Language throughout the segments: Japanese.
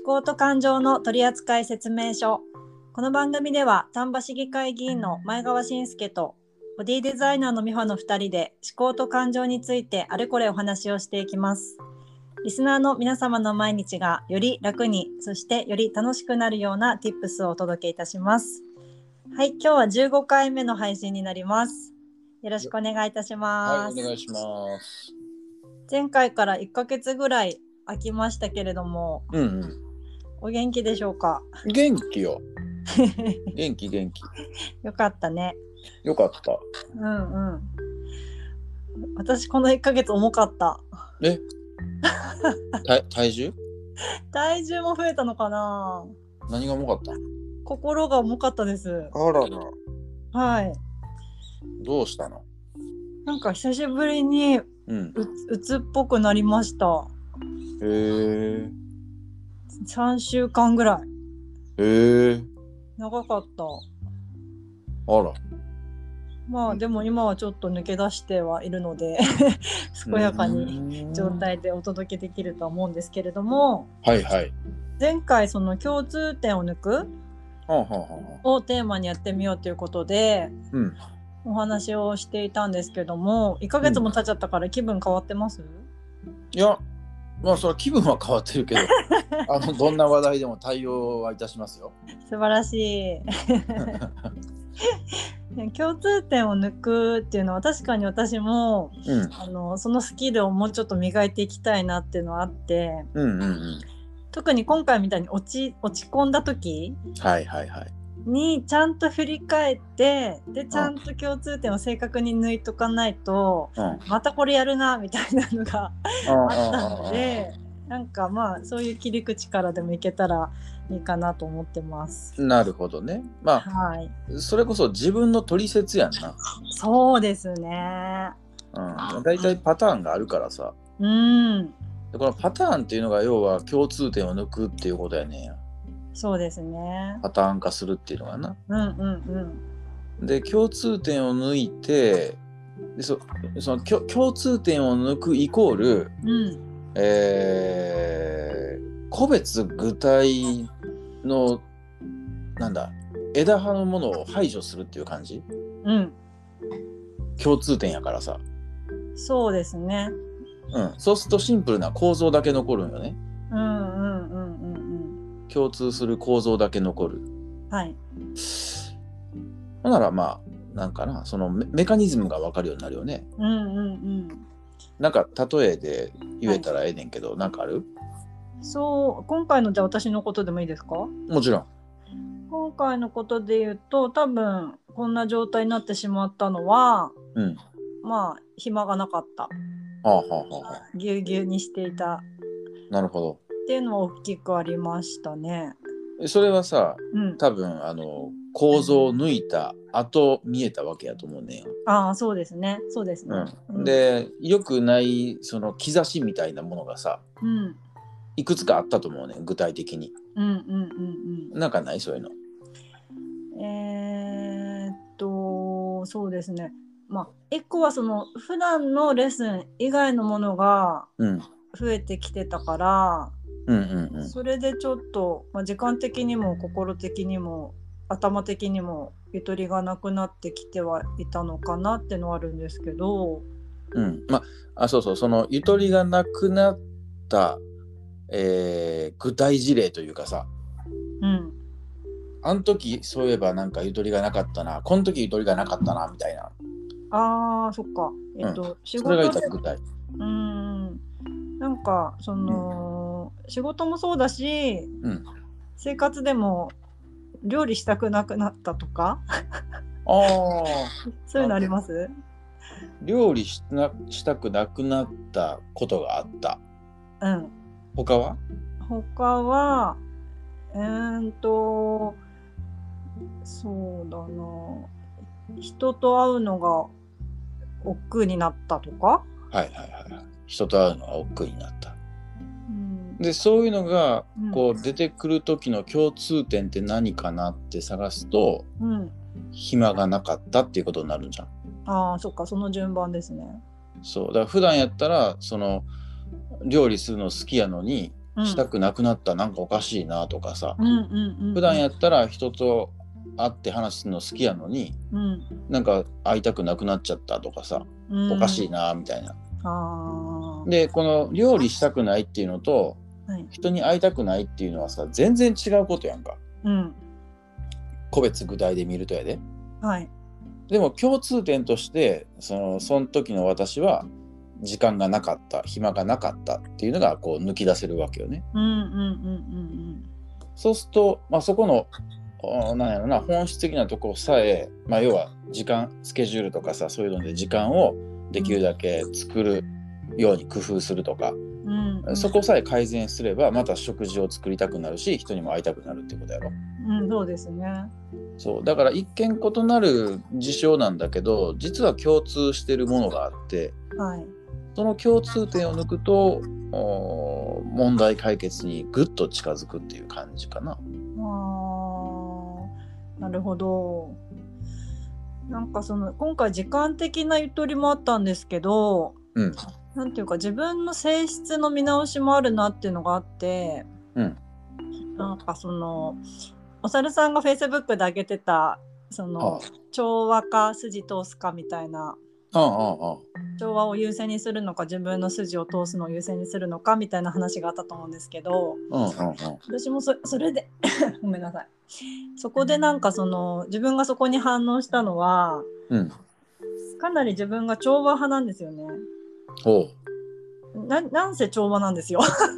考と感情の取扱説明書。この番組では丹波市議会議員の前川信介とボディデザイナーの美穂の2人で思考と感情についてあれこれお話をしていきます。リスナーの皆様の毎日がより楽に、そしてより楽しくなるような Tips をお届けいたします。はい、今日は15回目の配信になります。よろしくお願いいたします。 はい、お願いします。 前回から1ヶ月ぐらい空きましたけれども、お元気でしょうか？ 元気よ。元気。 よかったね。 よかった。 私この1ヶ月重かった。 体重？ 体重も増えたのかな？ 何が重かった？ 心が重かったです。 あらら。 はい。 どうしたの？ なんか久しぶりにうつっぽくなりました。 へえ。 3週間ぐらい。 へえ。 長かった。 あら。 まあでも今はちょっと抜け出してはいるので健やかに状態でお届けできるとは思うんですけれども、 はいはい。 前回その共通点を抜くをテーマにやってみようということで、お話をしていたんですけども、1ヶ月も経っちゃったから気分変わってます？ いや、まあそれは気分は変わってるけどどんな話題でも対応はいたしますよ。 素晴らしい共通点を抜くっていうのは確かに私も、そのスキルをもうちょっと磨いていきたいなっていうのはあって、特に今回みたいに落ち込んだ時にちゃんと振り返って、でちゃんと共通点を正確に抜いとかないと、またこれやるなみたいなのがあったので、なんかまあそういう切り口からでもいけたらいいかなと思ってます。 なるほどね。まあ、それこそ自分の取説やんな。 そうですね。 だいたいパターンがあるからさ。でこのパターンっていうのが要は共通点を抜くっていうことやねんや。 そうですね。 パターン化するっていうのがな。で共通点を抜いて、でその共通点を抜くイコール、個別具体の枝葉のものを排除するっていう感じ。共通点やからさ。そうですね。そうするとシンプルな構造だけ残るんよね。共通する構造だけ残る。ほんならまあなんかな、そのメカニズムが分かるようになるよね。なんか例えで言えたらええねんけど、なんかある？そう今回のじゃあ私のことでもいいですか？ もちろん。 今回のことで言うと、多分こんな状態になってしまったのは、まあ暇がなかった。ぎゅうぎゅうにしていた。 なるほど。 っていうのは大きくありましたね。 それはさ、多分構造を抜いた後見えたわけやと思うねん。 そうですね。 で、よくないその兆しみたいなものがさ、いくつかあったと思うねん、具体的に。なんかない？そういうの。 そうですね。まあ一個はその普段のレッスン以外のものが増えてきてたから、それでちょっと、時間的にも心的にも頭的にもゆとりがなくなってきてはいたのかなってのはあるんですけど、 そのゆとりがなくなった、具体事例というかさ、あの時そういえばなんかゆとりがなかったな、この時ゆとりがなかったなみたいな。 そっか。仕事それが言ったら具体。 なんかその、仕事もそうだし、生活でも料理したくなくなったとかそういうのあります？ 料理したくなくなったことがあった。他はそうだな、人と会うのが億劫になったとか。 人と会うのが億劫になった。でそういうのがこう出てくる時の共通点って何かなって探すと、暇がなかったっていうことになるんじゃん。 そっか、その順番ですね。 そうだから普段やったらその料理するの好きやのに、 したくなくなった、なんかおかしいなとかさ、普段やったら人と会って話すの好きやのに、なんか会いたくなくなっちゃったとかさ、おかしいなみたいな。でこの料理したくないっていうのと、人に会いたくないっていうのはさ、全然違うことやんか、個別具体で見るとやで、でも共通点としてその時の私は時間がなかった、暇がなかったっていうのがこう抜き出せるわけよね。そうすると、そこのなんやろな、本質的なところさえ、要は時間、スケジュールとかさ、そういうので時間をできるだけ作るように工夫するとか、そこさえ改善すればまた食事を作りたくなるし、人にも会いたくなるってことやろ。 そうですね。 そうだから一見異なる事象なんだけど、実は共通してるものがあって、その共通点を抜くと問題解決にぐっと近づくっていう感じかな。 なるほど。なんか今回時間的なゆとりもあったんですけど、なんていうか自分の性質の見直しもあるなっていうのがあって、なんかお猿さんがフェイスブックで上げてた調和か筋通すかみたいな、調和を優先にするのか自分の筋を通すのを優先にするのかみたいな話があったと思うんですけど、私もそれでごめんなさい、そこでなんか自分がそこに反応したのは、かなり自分が調和派なんですよね。なんせ調和なんですよ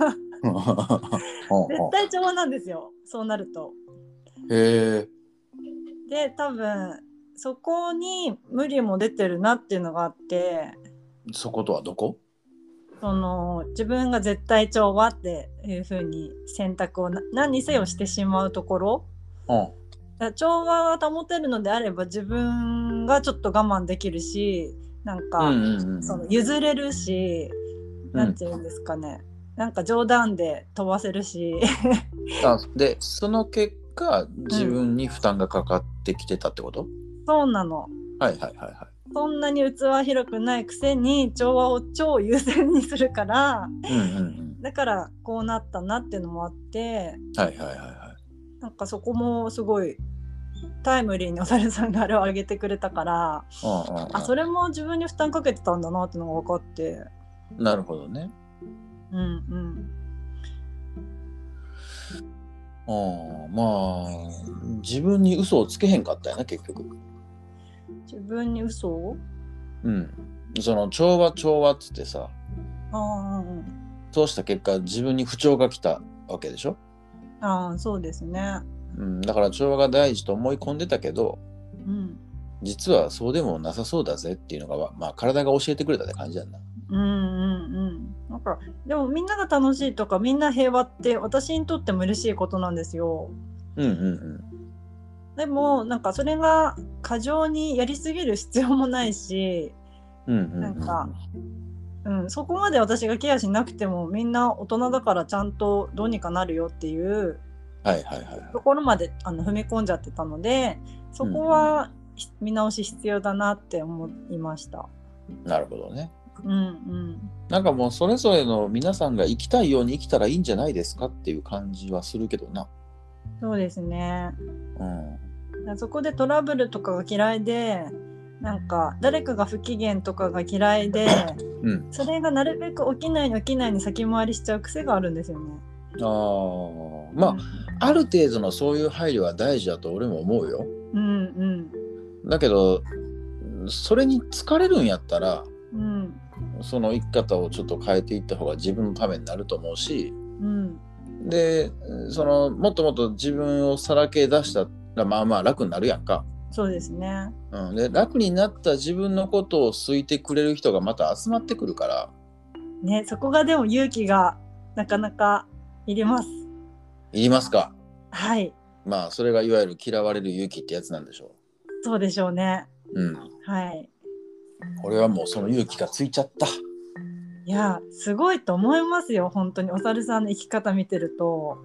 絶対調和なんですよ、そうなると。で多分そこに無理も出てるなっていうのがあって。 そことはどこ？ 自分が絶対調和っていう風に選択を何にせよしてしまうところ、調和が保てるのであれば自分がちょっと我慢できるし、なんか、譲れるし、なんていうんですかね、なんか冗談で飛ばせるしでその結果自分に負担がかかってきてたってこと？ そうなの。そんなに器広くないくせに調和を超優先にするから、だからこうなったなっていうのもあって、なんかそこもすごいタイムリーにお猿さんがあれを上げてくれたから、それも自分に負担かけてたんだなっていうのが分かって。 なるほどね。自分に嘘をつけへんかったよな結局。 自分に嘘を？ その調和っつってさ、そうした結果自分に不調が来たわけでしょ。 そうですね。 だから調和が大事と思い込んでたけど、実はそうでもなさそうだぜっていうのが、体が教えてくれたって感じやんな。 なんかでもみんなが楽しいとかみんな平和って私にとっても嬉しいことなんですよ。でもなんかそれが過剰にやりすぎる必要もないし、なんか、そこまで私がケアしなくてもみんな大人だからちゃんとどうにかなるよっていうところまで踏み込んじゃってたので、そこは見直し必要だなって思いました。 なるほどね。なんかもうそれぞれの皆さんが生きたいように生きたらいいんじゃないですかっていう感じはするけどな。 そうですね。そこでトラブルとかが嫌いで、なんか誰かが不機嫌とかが嫌いで、それがなるべく起きないに先回りしちゃう癖があるんですよね。 ある程度のそういう配慮は大事だと俺も思うよ。だけどそれに疲れるんやったら、その生き方をちょっと変えていった方が自分のためになると思うし、でもっともっと自分をさらけ出したら楽になるやんか。 そうですね。 で楽になった自分のことを好いてくれる人がまた集まってくるからね。そこがでも勇気がなかなかいります。 いりますか。それがいわゆる嫌われる勇気ってやつなんでしょう。 そうでしょうね。 俺はもうその勇気がついちゃった。 いやすごいと思いますよ本当に。お猿さんの生き方見てると、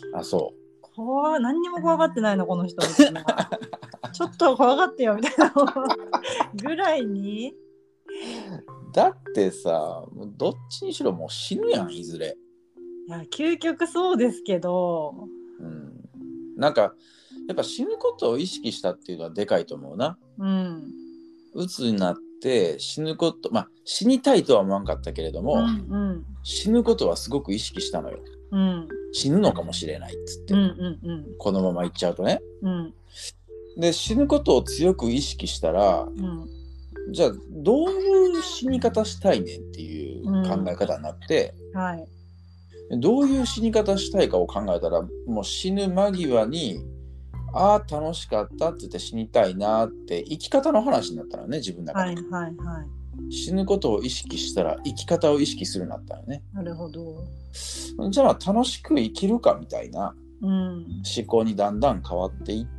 何にも怖がってないのこの人みたいなちょっと怖がってよみたいなぐらいに。 だってさ、どっちにしろもう死ぬやんいずれ。 いや究極そうですけど、 なんかやっぱ死ぬことを意識したっていうのはでかいと思うな。鬱になって死ぬこと、死にたいとは思わんかったけれども、死ぬことはすごく意識したのよ。死ぬのかもしれないっつって、このままいっちゃうとね。で死ぬことを強く意識したら、じゃあどういう死に方したいねんっていう考え方になって、どういう死に方したいかを考えたら、もう死ぬ間際に楽しかったって言って死にたいなって生き方の話になったのね、自分の中で。死ぬことを意識したら生き方を意識するようになったのね。 なるほど。 じゃあ楽しく生きるかみたいな思考にだんだん変わっていって、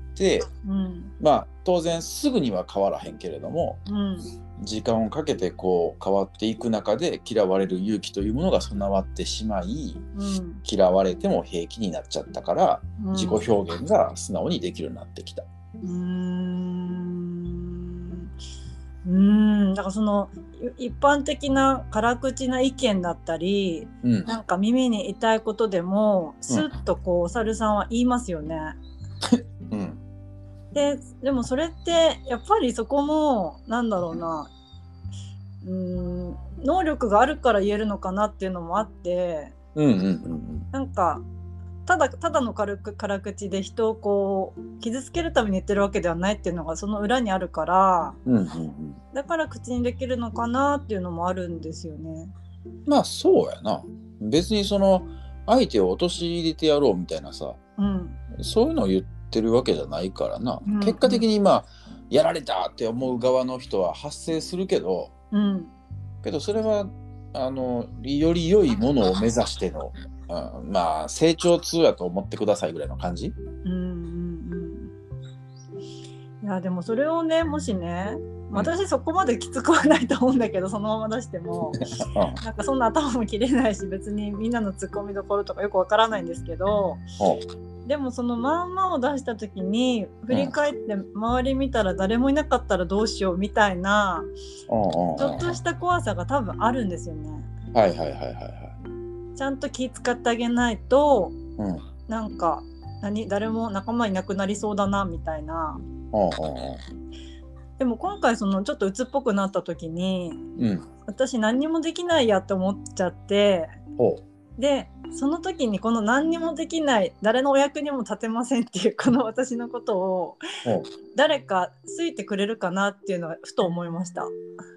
当然すぐには変わらへんけれども、時間をかけてこう変わっていく中で嫌われる勇気というものが備わってしまい、嫌われても平気になっちゃったから、自己表現が素直にできるようになってきた。 だからその一般的な辛口な意見だったり、なんか耳に痛いことでもスッとこうお猿さんは言いますよね。でもそれってやっぱりそこもなんだろうな、能力があるから言えるのかなっていうのもあって、なんかただの辛口で人をこう傷つけるために言ってるわけではないっていうのがその裏にあるから、だから口にできるのかなっていうのもあるんですよね。 そうやな。別にその相手を陥れてやろうみたいなさ、そういうのを言ってるわけじゃないからな。結果的にやられたって思う側の人は発生するけど、けどそれはより良いものを目指しての成長痛やと思ってくださいぐらいの感じ。 いやでもそれをね、もしね、私そこまできつくはないと思うんだけど、そのまま出してもなんかそんな頭も切れないし、別にみんなのツッコミどころとかよくわからないんですけど、でもそのまんまを出した時に振り返って周り見たら誰もいなかったらどうしようみたいなちょっとした怖さが多分あるんですよね。ちゃんと気使ってあげないと、なんか誰も仲間いなくなりそうだなみたいな。でも今回そのちょっと鬱っぽくなった時に、私何にもできないやって思っちゃって、でその時にこの何にもできない、誰のお役にも立てませんっていうこの私のことを誰か好いてくれるかなっていうのはふと思いました。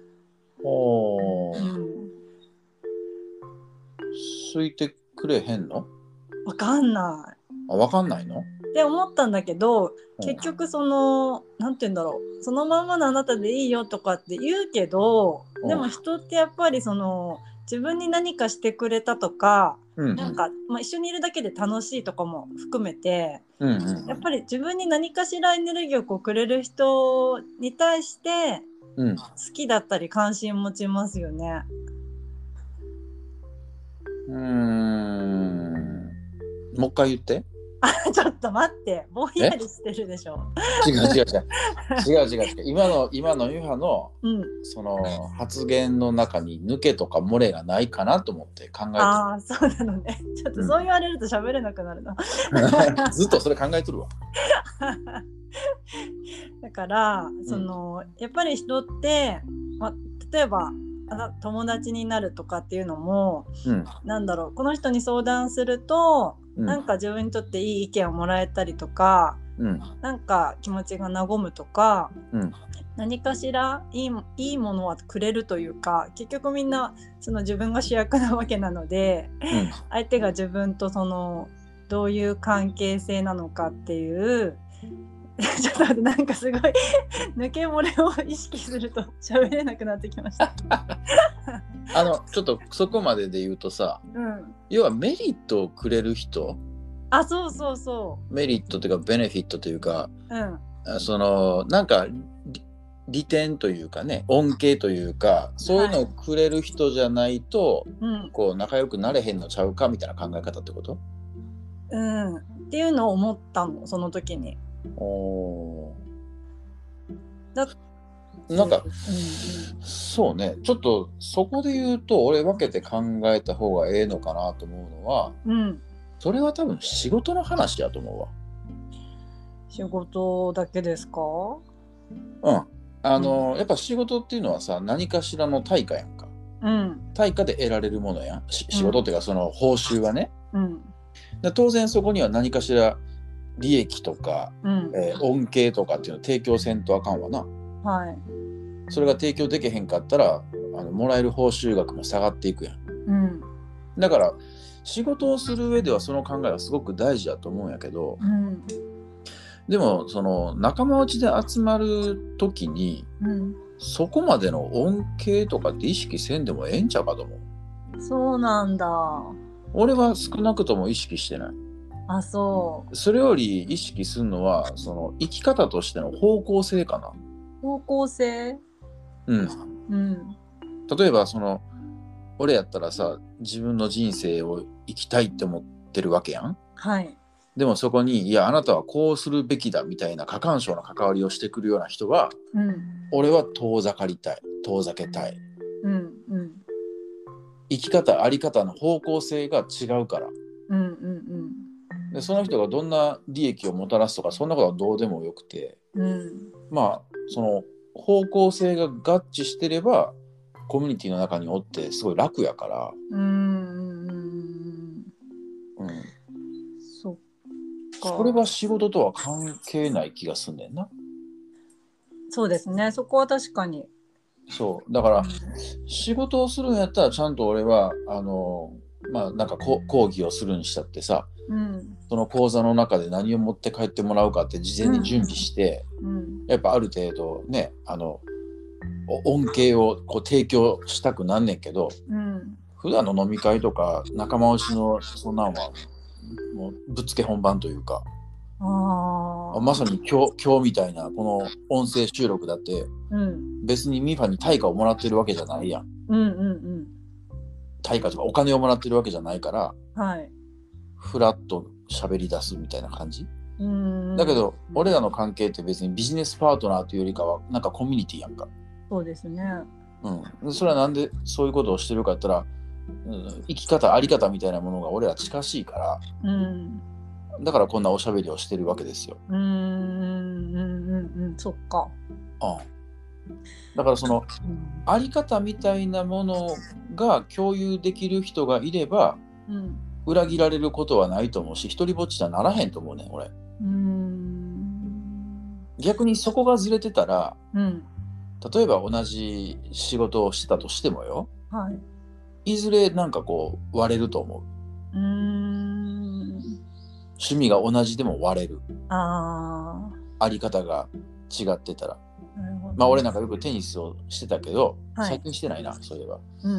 好いてくれへんの？ わかんない。 わかんないの？ って思ったんだけど、結局そのなんて言うんだろう、そのままのあなたでいいよとかって言うけど、でも人ってやっぱりその自分に何かしてくれたとか、なんか、一緒にいるだけで楽しいとかも含めて、やっぱり自分に何かしらエネルギーをこうくれる人に対して好きだったり関心持ちますよね。 もう一回言って。 ちょっと待って、ぼんやりしてるでしょ。 違う今のユハの、その発言の中に抜けとか漏れがないかなと思って考えてる。 そうなのね。ちょっとそう言われると喋れなくなるな。 ずっとそれ考えとるわ。 だからそのやっぱり人って、例えば友達になるとかっていうのも、なんだろう、この人に相談すると、なんか自分にとっていい意見をもらえたりとか、なんか気持ちが和むとか、何かしらいいものはくれるというか、結局みんなその自分が主役なわけなので、相手が自分とそのどういう関係性なのかっていうちょっと待って、なんかすごい抜け漏れを意識すると喋れなくなってきました。 ちょっとそこまでで言うとさ、要はメリットをくれる人、そうメリットというかベネフィットというか、そのなんか利点というかね、恩恵というか、そういうのをくれる人じゃないと、こう仲良くなれへんのちゃうかみたいな考え方ってこと？ っていうのを思ったの、その時に。 なんか、そうね、ちょっとそこで言うと俺分けて考えた方がええのかなと思うのは、それは多分仕事の話だと思うわ。 仕事だけですか？ やっぱ仕事っていうのはさ、何かしらの対価やんか。対価で得られるものやん。仕事っていうかその報酬はね。で当然そこには何かしら利益とか、恩恵とかっていうのを提供せんとあかんわな。それが提供できへんかったらもらえる報酬額も下がっていくやん。だから仕事をする上ではその考えはすごく大事だと思うんやけど、でもその仲間内で集まる時に、そこまでの恩恵とかって意識せんでもええんちゃうかと思う。そうなんだ。 俺は少なくとも意識してない。 そう。 それより意識するのはその生き方としての方向性かな。 方向性？ 例えばその俺やったらさ、自分の人生を生きたいって思ってるわけやん。でもそこにいやあなたはこうするべきだみたいな過干渉な関わりをしてくるような人は、俺は遠ざけたい。生き方あり方の方向性が違うから、でその人がどんな利益をもたらすとかそんなことはどうでもよくて、まあその方向性が合致してればコミュニティの中におってすごい楽やから。それは仕事とは関係ない気がすんねんな。 そうですね、そこは確かに。 そうだから仕事をするんやったらちゃんと俺はなんか講義をするにしたってさ、その講座の中で何を持って帰ってもらうかって事前に準備して、やっぱある程度ね恩恵をこう提供したくなんねんけど、普段の飲み会とか仲間内のそんなんはもうぶっつけ本番というか、まさに今日みたいなこの音声収録だって、別にミファに対価をもらってるわけじゃないやん。対価とかお金をもらってるわけじゃないから、フラッと喋り出すみたいな感じ。だけど俺らの関係って別にビジネスパートナーというよりかはなんかコミュニティやんか。 そうですね。 それはなんでそういうことをしてるかって言ったら、生き方あり方みたいなものが俺ら近しいから、だからこんなおしゃべりをしてるわけですよ。 そっか。 だからその、あり方みたいなものが共有できる人がいれば、裏切られることはないと思うし、一人ぼっちじゃならへんと思うねん俺。逆にそこがずれてたら、例えば同じ仕事をしてたとしてもよ、いずれなんかこう割れると思う。趣味が同じでも割れる。あり方が違ってたら。俺なんかよくテニスをしてたけど、最近してないな、そういえば。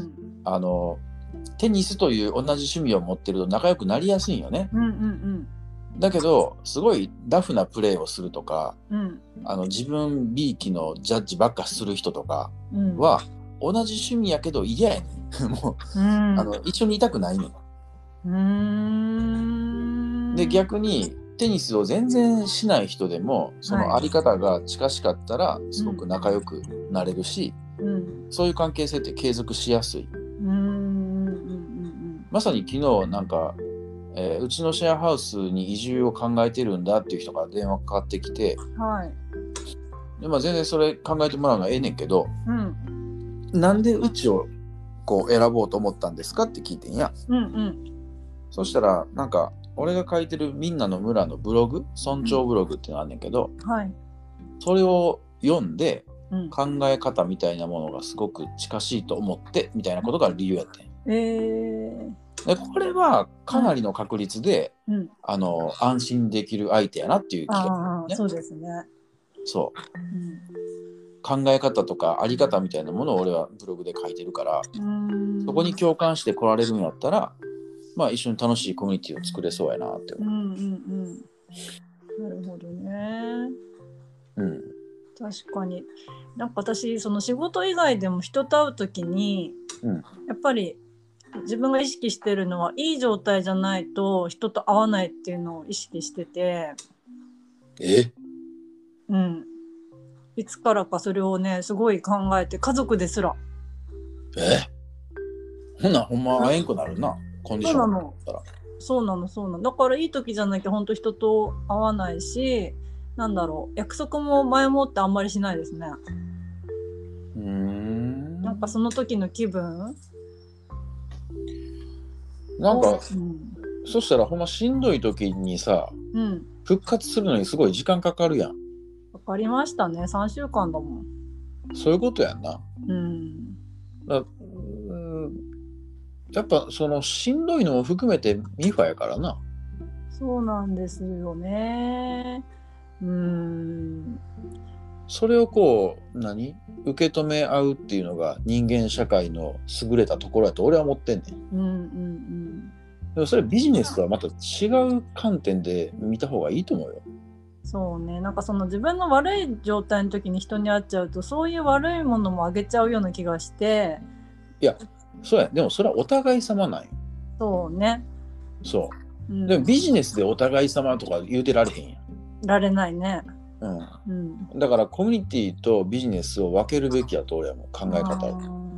テニスという同じ趣味を持ってると仲良くなりやすいんよね。だけどすごいラフなプレーをするとか、自分びいきのジャッジばっかする人とかは、同じ趣味やけど嫌やねんもう、一緒にいたくないねん。で逆にテニスを全然しない人でもそのあり方が近しかったらすごく仲良くなれるし、そういう関係性って継続しやすい。まさに昨日なんか、うちのシェアハウスに移住を考えてるんだっていう人が電話かかってきて、で全然それ考えてもらうのはええねんけど、なんでうちをこう選ぼうと思ったんですかって聞いてんや。そしたらなんか俺が書いてるみんなの村のブログ、村長ブログっていうのあんねんけど、それを読んで考え方みたいなものがすごく近しいと思ってみたいなことが理由やってん。でこれはかなりの確率で、安心できる相手やなっていう気がするね。 そうですね。 そう、考え方とかあり方みたいなものを俺はブログで書いてるから、そこに共感して来られるんやったら、一緒に楽しいコミュニティを作れそうやなって思う。 なるほどね。確かに。なんか私その仕事以外でも人と会うときに、やっぱり自分が意識してるのはいい状態じゃないと人と会わないっていうのを意識してて。 いつからかそれをねすごい考えて、家族ですら。 ほなほんま会えんくなるな、コンディションだったら。 そうなのだからいい時じゃなきゃ本当人と会わないし、なんだろう、約束も前もってあんまりしないですね。なんかその時の気分なんか、そしたらほんましんどい時にさ、復活するのにすごい時間かかるやん。 かかりましたね。3週間だもん。 そういうことやんな。やっぱそのしんどいのも含めてミファやからな。 そうなんですよね。 それをこう受け止め合うっていうのが人間社会の優れたところやと俺は思ってんねん。でもそれビジネスとはまた違う観点で見た方がいいと思うよ。 そうね、なんかその自分の悪い状態の時に人に会っちゃうと、そういう悪いものもあげちゃうような気がして。 いや、そうや。でもそれはお互い様なんよ。 そうね。 そう。でもビジネスでお互い様とか言うてられへんやん。 られないね。 だからコミュニティとビジネスを分けるべきやと俺はもう考え方。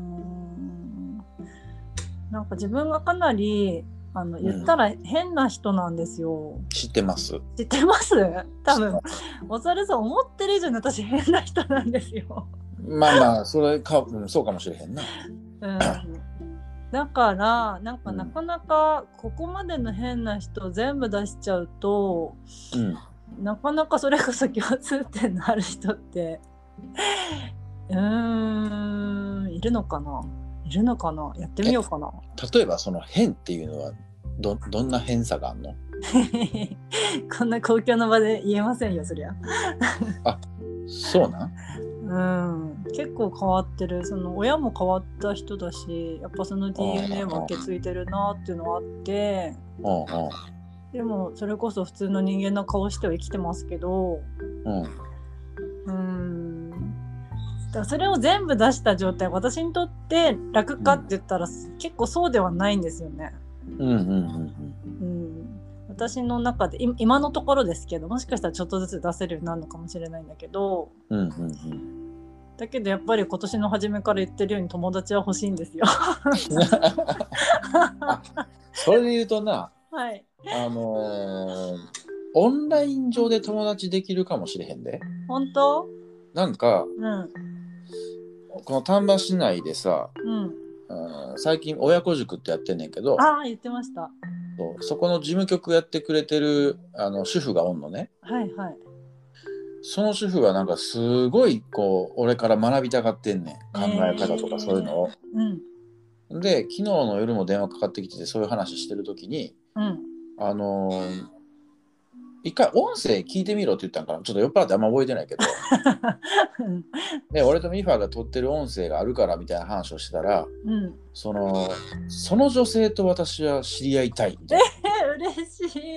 なんか自分がかなり言ったら変な人なんですよ。 知ってます。 知ってます？多分お猿さん思ってる以上に私変な人なんですよ。 まあそれか、そうかもしれへんな。 だからなんかなかなかここまでの変な人を全部出しちゃうと、なかなかそれこそ共通点のある人っているのかな。やってみようかな。 例えばその変っていうのはどんな変さがあんの？ こんな公共の場で言えませんよ、そりゃ。 あ、そうなん？ 結構変わってる。その親も変わった人だし、やっぱその DNA も受け継いでるなっていうのはあって、でもそれこそ普通の人間の顔しては生きてますけど、だからそれを全部出した状態、私にとって楽かって言ったら、結構そうではないんですよね。私の中で今のところですけど、もしかしたらちょっとずつ出せるようになるのかもしれないんだけど、だけどやっぱり今年の初めから言ってるように友達は欲しいんですよ。 それで言うとな、 はい、 オンライン上で友達できるかもしれへんで。 本当？ なんか、この丹波市内でさ、最近親子塾ってやってんねんけど、 言ってました。 そこの事務局やってくれてる主婦がおんのね。その主婦がなんかすごいこう俺から学びたがってんねん、考え方とかそういうのを。で昨日の夜も電話かかってきてて、そういう話してる時に、一回音声聞いてみろって言ったんかな。ちょっと酔っ払ってあんま覚えてないけどで俺とミファが撮ってる音声があるからみたいな話をしてたら、その女性と私は知り合いたいみたいな。 嬉しい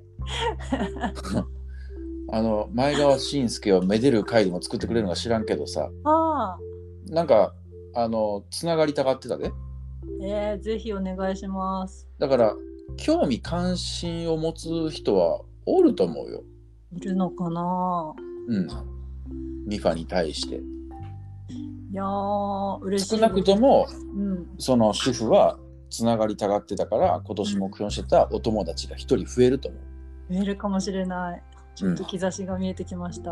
前川慎介をめでる会でも作ってくれるのか知らんけどさ、なんかつながりたがってたで。 ぜひお願いします。 だから興味関心を持つ人はおると思うよ。 いるのかな。 ミファに対して。 いや嬉しい。 少なくとも、その主婦はつながりたがってたから、今年目標してたお友達が一人増えると思う。 増えるかもしれない。ちょっと兆しが見えてきました。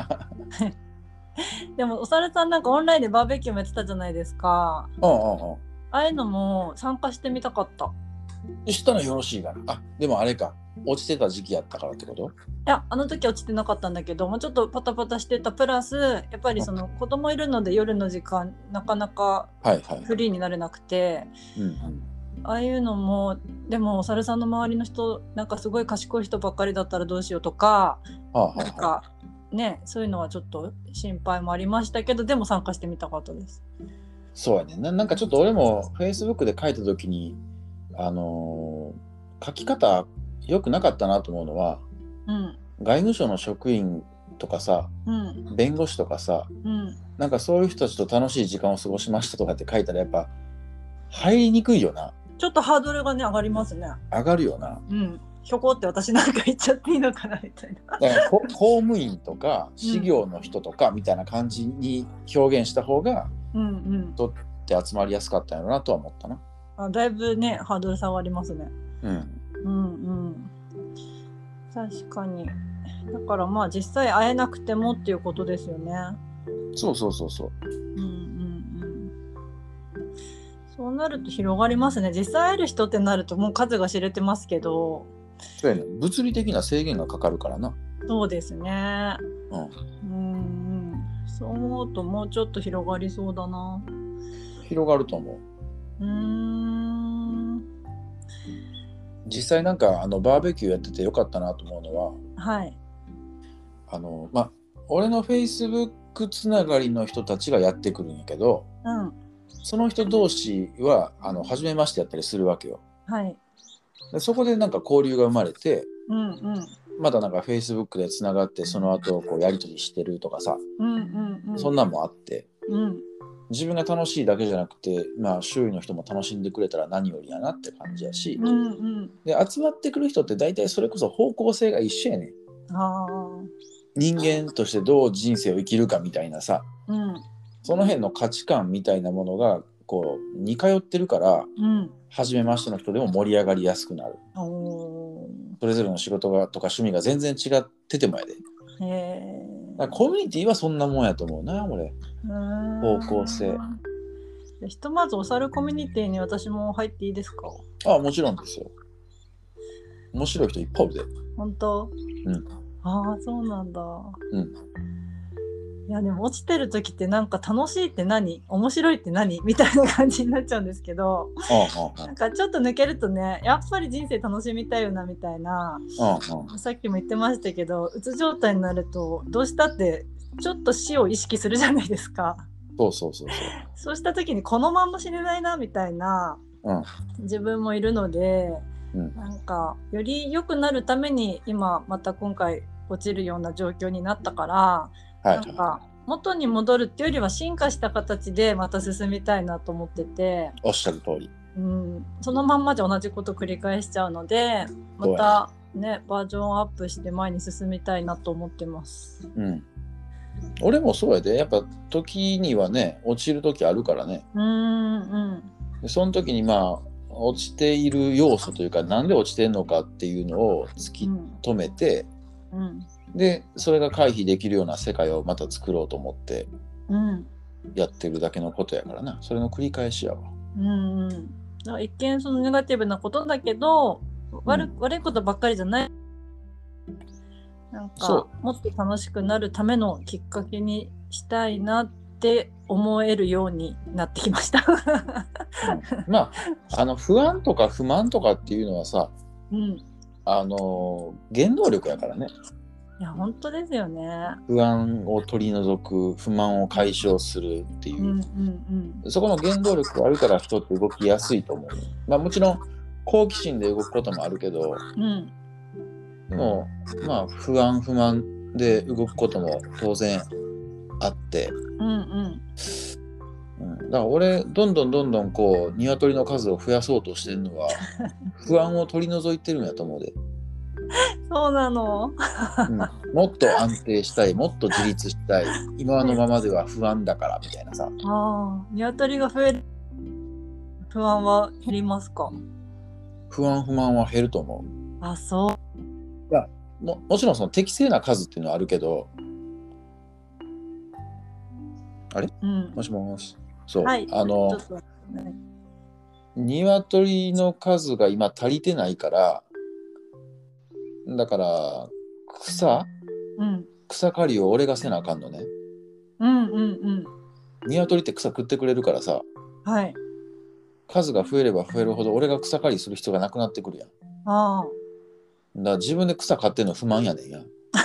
でもお猿さんなんかオンラインでバーベキューもやってたじゃないですか。ああいうのも参加してみたかった。 したらよろしいかな。でもあれか、落ちてた時期やったからってこと？いや、あの時は落ちてなかったんだけど、もうちょっとパタパタしてたプラス、やっぱりその子供いるので夜の時間なかなかフリーになれなくて、ああいうのも、でもお猿さんの周りの人なんかすごい賢い人ばっかりだったらどうしようとか、なんかね、そういうのはちょっと心配もありましたけど、でも参加してみたかったです。 そうやね。なんかちょっと俺も Facebook で書いた時に書き方良くなかったなと思うのは、外務省の職員とかさ、弁護士とかさ、なんかそういう人たちと楽しい時間を過ごしましたとかって書いたらやっぱ入りにくいよな。 ちょっとハードルがね上がりますね。 上がるよな。 ひょこって私なんか言っちゃっていいのかなみたいな。 だから公務員とか事業の人とかみたいな感じに表現した方が、人って集まりやすかったんやろなとは思ったな。 だいぶねハードル下がりますね。確かに。だからまあ実際会えなくてもっていうことですよね。 そう。 そうなると広がりますね。実際会える人ってなるともう数が知れてますけど。 そうやね。物理的な制限がかかるからな。 そうですね。そう思うともうちょっと広がりそうだな。 広がると思う。実際なんかバーベキューやっててよかったなと思うのは、 はい。 俺の Facebook つながりの人たちがやってくるんやけど、その人同士は初めましてやったりするわけよ。 はい。 でそこでなんか交流が生まれて、まだなんか Facebook でつながってその後こうやり取りしてるとかさ、そんなんもあって、自分が楽しいだけじゃなくて、周囲の人も楽しんでくれたら何よりやなって感じやし、で集まってくる人って大体それこそ方向性が一緒やねん。人間としてどう人生を生きるかみたいなさ、その辺の価値観みたいなものがこう似通ってるから、初めましての人でも盛り上がりやすくなる。それぞれの仕事がとか趣味が全然違っててもやで。だからコミュニティはそんなもんやと思うな俺。方向性。 ひとまずお猿コミュニティに私も入っていいですか？ もちろんですよ。面白い人いっぱいおるで。 本当？そうなんだ。いやでも落ちてる時ってなんか楽しいって何？面白いって何？みたいな感じになっちゃうんですけど、なんかちょっと抜けるとね、やっぱり人生楽しみたいよなみたいな、さっきも言ってましたけど、うつ状態になるとどうしたってちょっと死を意識するじゃないですか。そうした時にこのまんま死ねないなみたいな、自分もいるので、なんかより良くなるために今また今回落ちるような状況になったから、なんか元に戻るっていうよりは進化した形でまた進みたいなと思ってて、 おっしゃる通り、 そのまんまじゃ同じこと繰り返しちゃうので、またねバージョンアップして前に進みたいなと思ってます。 俺もそうやで、やっぱ時にはね落ちる時あるからね。でその時に落ちている要素というか、なんで落ちてんのかっていうのを突き止めて、でそれが回避できるような世界をまた作ろうと思ってやってるだけのことやからな。それの繰り返しやわ。 だから一見そのネガティブなことだけど、悪いことばっかりじゃない。なんかもっと楽しくなるためのきっかけにしたいなって思えるようになってきました不安とか不満とかっていうのはさ、原動力やからね。 いや本当ですよね。 不安を取り除く、不満を解消するっていう、そこの原動力があるから人って動きやすいと思う。もちろん好奇心で動くこともあるけど、でも不安不満で動くことも当然あって、だから俺どんどんこう鶏の数を増やそうとしてるのは不安を取り除いてるんやと思うで。 そうなの、 もっと安定したい、もっと自立したい、今のままでは不安だからみたいなさ。 鶏が増える不安は減りますか？ 不安不満は減ると思う。 そう。 いや もちろんその適正な数っていうのはあるけど、あれ、もしもし、そう、鶏の数が今足りてないから、だから草刈りを俺がせなあかんのね。鶏って草食ってくれるからさ、数が増えれば増えるほど俺が草刈りする必要がなくなってくるやん。だから自分で草刈ってんの不満やねんや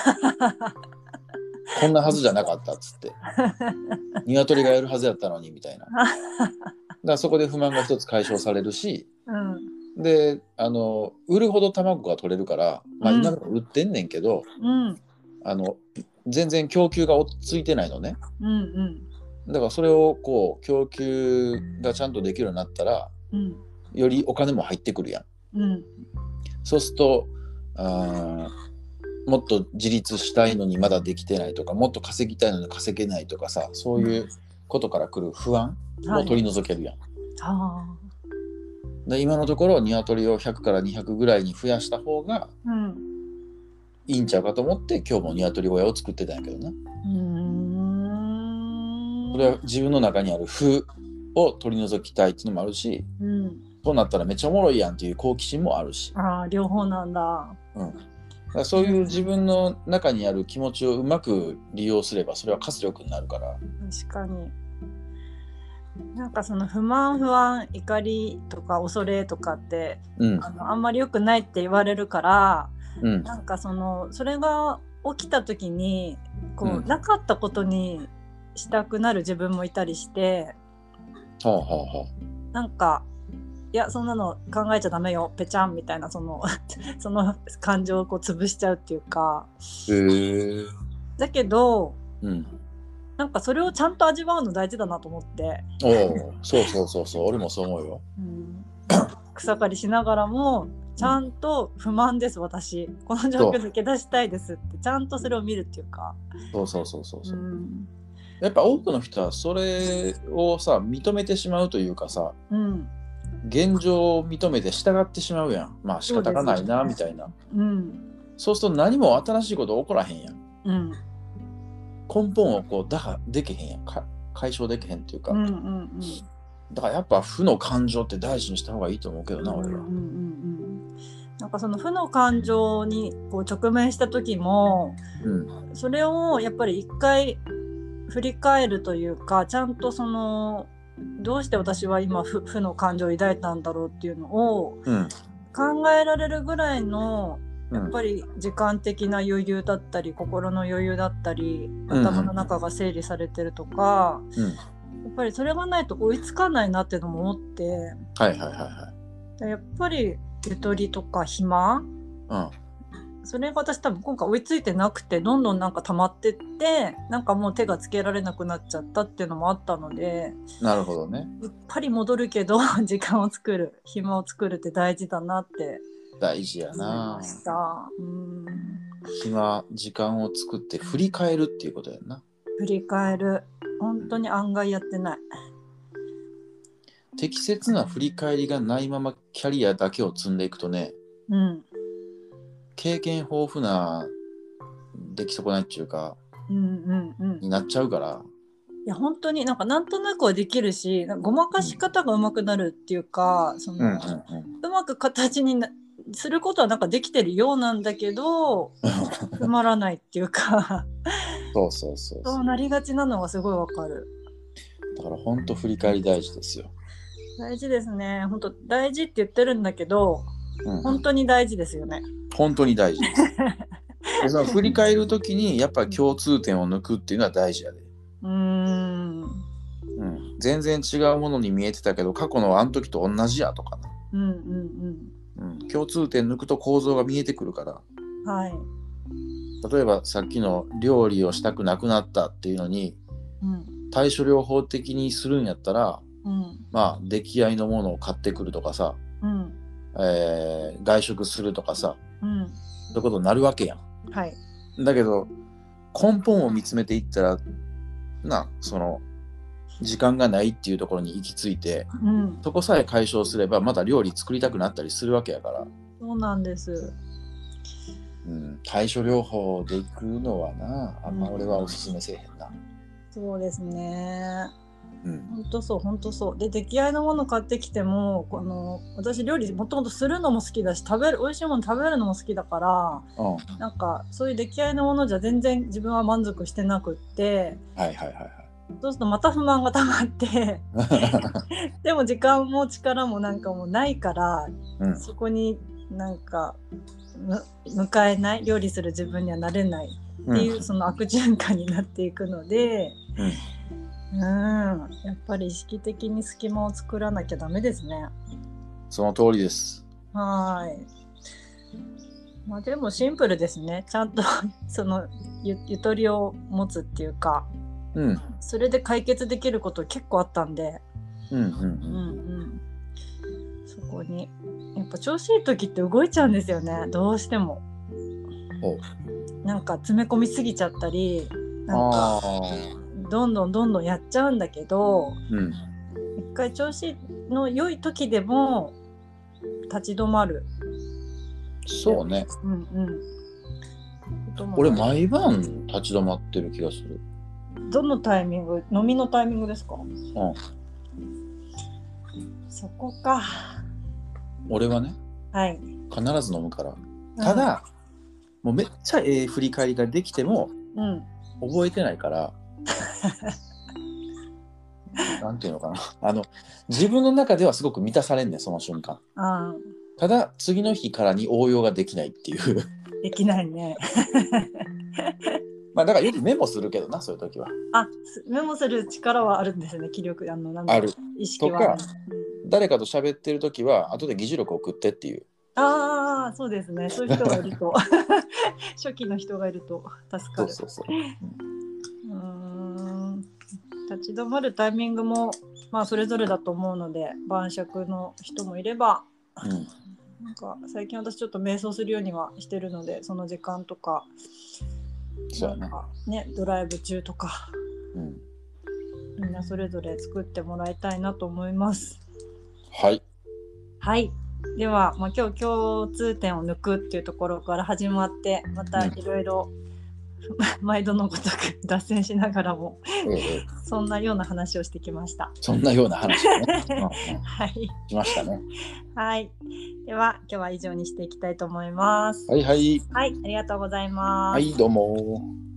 こんなはずじゃなかったっつって鶏がやるはずやったのにみたいな。だからそこで不満が一つ解消されるし、で売るほど卵が取れるから、今も売ってんねんけど、全然供給が落ち着いてないのね。だからそれをこう供給がちゃんとできるようになったら、よりお金も入ってくるやん。そうするともっと自立したいのにまだできてないとか、もっと稼ぎたいのに稼げないとかさ、そういうことから来る不安を取り除けるやん、で今のところ鶏を100から200ぐらいに増やした方がいいんちゃうかと思って今日も鶏小屋を作ってたんやけどな。これは自分の中にある負を取り除きたいっていうのもあるし、そうなったらめっちゃおもろいやんっていう好奇心もあるし。 両方なんだ。 だからそういう自分の中にある気持ちをうまく利用すればそれは活力になるから。 確かに。なんかその不満不安怒りとか恐れとかって、あんまり良くないって言われるから、なんかそれが起きた時にこう、なかったことにしたくなる自分もいたりして、なんかいやそんなの考えちゃダメよペチャンみたいなその感情をこう潰しちゃうっていうか。だけど、なんかそれをちゃんと味わうの大事だなと思って。 そう俺もそう思うよ。 草刈りしながらもちゃんと不満です私この状況抜け出したいですってちゃんとそれを見るっていうか。 やっぱ多くの人はそれをさ認めてしまうというかさ、現状を認めて従ってしまうやん。まあ仕方がないなみたいな。そうすると何も新しいこと起こらへんやん。根本をこう打破できへんやんか、解消できへんっていうか、だからやっぱ負の感情って大事にした方がいいと思うけどな、俺は。 なんかその負の感情にこう直面した時も、それをやっぱり一回振り返るというか、ちゃんとどうして私は今負の感情を抱いたんだろうっていうのを考えられるぐらいのやっぱり時間的な余裕だったり心の余裕だったり頭の中が整理されてるとか、やっぱりそれがないと追いつかないなっていうのも思って、やっぱりゆとりとか暇、それが私多分今回追いついてなくてどんどんなんか溜まってってなんかもう手がつけられなくなっちゃったっていうのもあったので。 なるほどね。 やっぱり戻るけど時間を作る暇を作るって大事だなって大事やな。 暇時間を作って振り返るっていうことやな。 振り返る本当に案外やってない。 適切な振り返りがないままキャリアだけを積んでいくとね、経験豊富な出来損ないっていうか、になっちゃうから。 いや本当になんとなくはできるしごまかし方が上手くなるっていうか、うまく形にすることはなんかできてるようなんだけど埋まらないっていうかそうなりがちなのがすごいわかる。 だから本当振り返り大事ですよ。 大事ですね。本当大事って言ってるんだけど、本当に大事ですよね。 本当に大事ですでその振り返るときにやっぱり共通点を抜くっていうのは大事やで。全然違うものに見えてたけど過去のあの時と同じやとかな、共通点抜くと構造が見えてくるから、例えばさっきの料理をしたくなくなったっていうのに、対処療法的にするんやったら、まあ出来合いのものを買ってくるとかさ、外食するとかさ、そういうことになるわけやん。だけど根本を見つめていったら時間がないっていうところに行き着いて、そこさえ解消すればまた料理作りたくなったりするわけやから。 そうなんです、 対処療法で行くのはなあんま俺はおすすめせえへんな。 そうですね。本当そうで出来合いのもの買ってきても私料理もともとするのも好きだし美味しいもの食べるのも好きだから、なんかそういう出来合いのものじゃ全然自分は満足してなくって、そうするとまた不満が溜まってでも時間も力もなんかもうないから、そこになんか迎えない料理する自分にはなれないっていう、その悪循環になっていくので、やっぱり意識的に隙間を作らなきゃダメですね。 その通りです。 でもシンプルですね。ちゃんとそのゆとりを持つっていうか、それで解決できること結構あったんで、そこにやっぱ調子いい時って動いちゃうんですよね、どうしても。 なんか詰め込みすぎちゃったり、なんかどんどんやっちゃうんだけど、一回調子の良い時でも立ち止まる。 そうね。俺毎晩立ち止まってる気がする。 どのタイミング？飲みのタイミングですか？そこか。 俺はね、必ず飲むから。ただ、もうめっちゃ振り返りができても、覚えてないから、なんていうのかな、自分の中ではすごく満たされんねん、その瞬間。ただ次の日からに応用ができないっていう。 できないね。 だからよくメモするけどな、そういう時は。 メモする力はあるんですね、気力ある。意識はある。とか、誰かと喋ってる時は後で議事録送ってっていう。 そうですね。そういう人がいると初期の人がいると助かる。そう。立ち止まるタイミングもそれぞれだと思うので、晩酌の人もいれば、なんか最近私ちょっと瞑想するようにはしてるので、その時間とか、なんかね、ドライブ中とか、みんなそれぞれ作ってもらいたいなと思います。はい。では、今日共通点を抜くっていうところから始まって、またいろいろ毎度のごとく脱線しながらも、そんなような話をしてきました。そんなような話をね、しましたね。では今日は以上にしていきたいと思います。ありがとうございます。どうも。